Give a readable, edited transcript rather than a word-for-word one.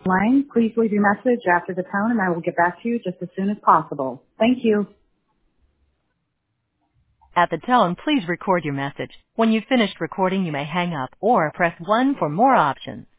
line. Please leave your message after the tone, and I will get back to you just as soon as possible. Thank you. At the tone, please record your message. When you've finished recording, you may hang up or press 1 for more options.